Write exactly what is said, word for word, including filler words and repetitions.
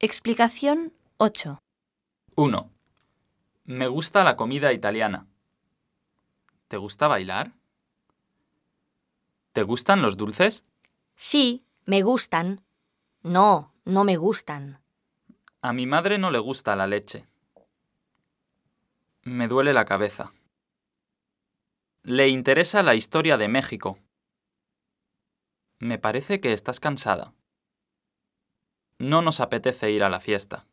Explicación ocho. uno. Me gusta la comida italiana. ¿Te gusta bailar? ¿Te gustan los dulces? Sí, me gustan. No, no me gustan. A mi madre no le gusta la leche. Me duele la cabeza. Le interesa la historia de México. Me parece que estás cansada. No nos apetece ir a la fiesta.